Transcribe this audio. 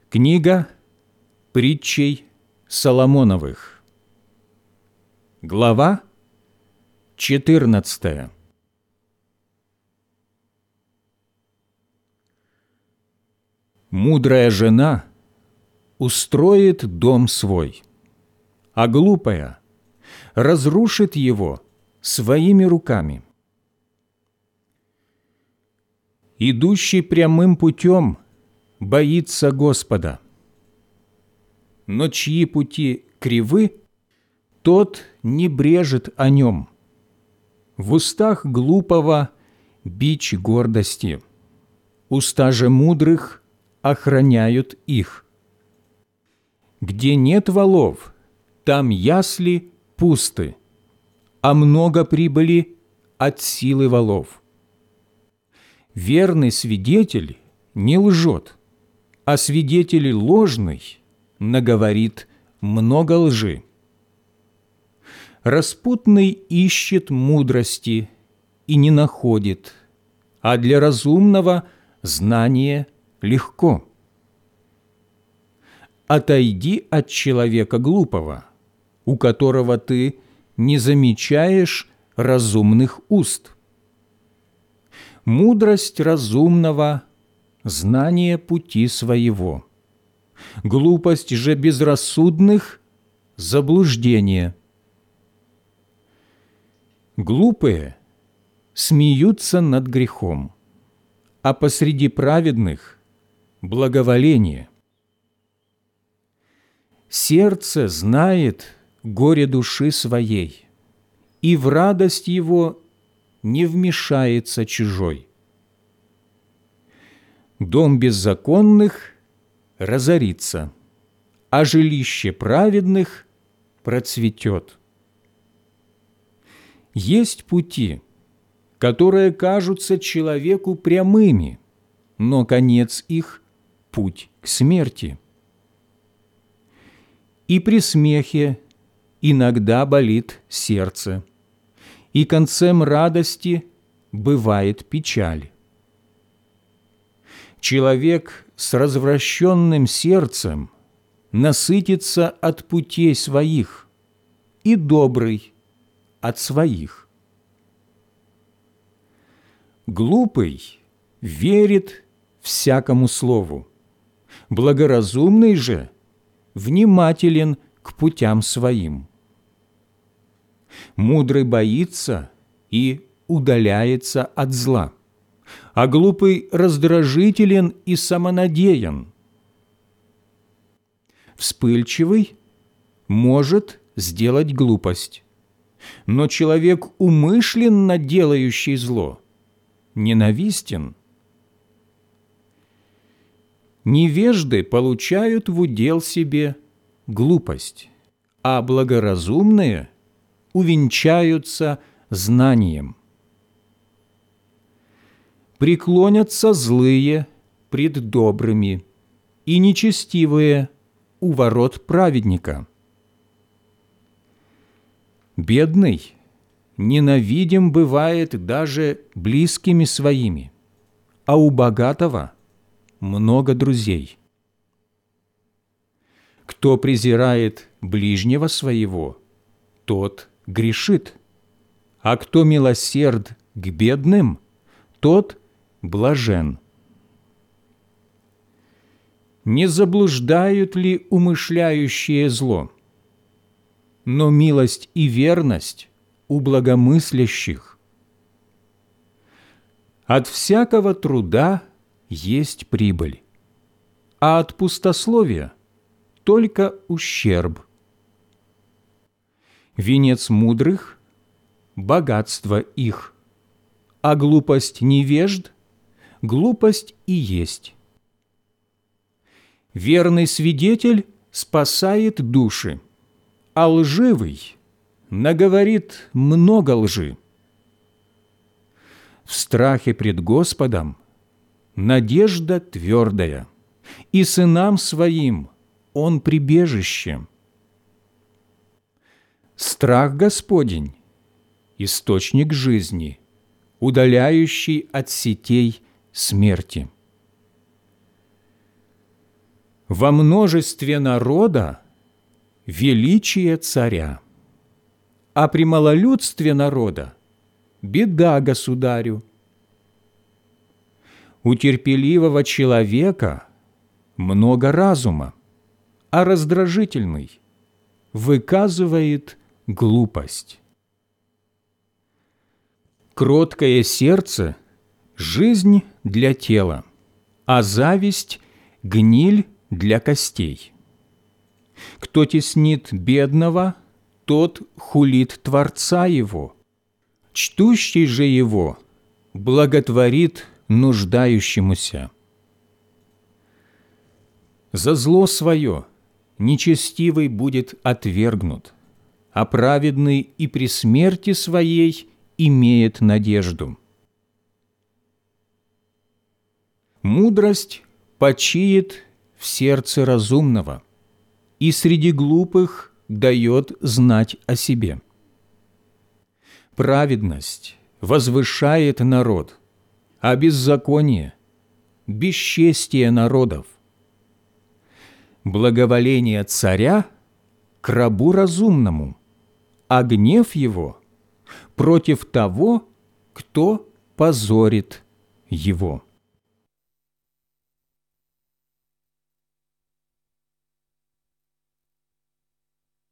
Книга притчей Соломоновых. Глава 14. Мудрая жена устроит дом свой, а глупая разрушит его своими руками. Идущий прямым путем боится Господа, но чьи пути кривы, тот не брежет о нем. В устах глупого бич гордости, уста же мудрых охраняют их. Где нет волов, там ясли пусты, а много прибыли от силы волов. Верный свидетель не лжет, а свидетель ложный наговорит много лжи. Распутный ищет мудрости и не находит, а для разумного знание легко. Отойди от человека глупого, у которого ты не замечаешь разумных уст. Мудрость разумного – знание пути своего, глупость же безрассудных – заблуждение. Глупые смеются над грехом, а посреди праведных – благоволение. Сердце знает горе души своей, и в радость его не вмешается чужой. Дом беззаконных разорится, а жилище праведных процветет. Есть пути, которые кажутся человеку прямыми, но конец их – путь к смерти. И при смехе иногда болит сердце, и концем радости бывает печаль. Человек с развращенным сердцем насытится от путей своих, и добрый от своих. Глупый верит всякому слову, благоразумный же внимателен к путям своим. Мудрый боится и удаляется от зла, а глупый раздражителен и самонадеян. Вспыльчивый может сделать глупость, но человек, умышленно делающий зло, ненавистен. Невежды получают в удел себе глупость, а благоразумные увенчаются знанием. Преклонятся злые пред добрыми и нечестивые у ворот праведника. Бедный ненавидим бывает даже близкими своими, а у богатого много друзей. Кто презирает ближнего своего, тот грешит, а кто милосерд к бедным, тот блажен. Не заблуждают ли умышляющие зло? Но милость и верность у благомыслящих. От всякого труда есть прибыль, а от пустословия только ущерб. Венец мудрых – богатство их, а глупость невежд – глупость и есть. Верный свидетель спасает души, а лживый наговорит много лжи. В страхе пред Господом надежда твердая, и сынам своим он прибежище. Страх Господень – источник жизни, удаляющий от сетей смерти. Во множестве народа величие царя, а при малолюдстве народа беда государю. У терпеливого человека много разума, а раздражительный выказывает глупость. Кроткое сердце – жизнь для тела, а зависть – гниль для костей. Кто теснит бедного, тот хулит Творца его, чтущий же его благотворит нуждающемуся. За зло свое нечестивый будет отвергнут, а праведный и при смерти своей имеет надежду. Мудрость почиет в сердце разумного и среди глупых дает знать о себе. Праведность возвышает народ, а беззаконие – бесчестие народов. Благоволение царя к рабу разумному, а гнев его против того, кто позорит его.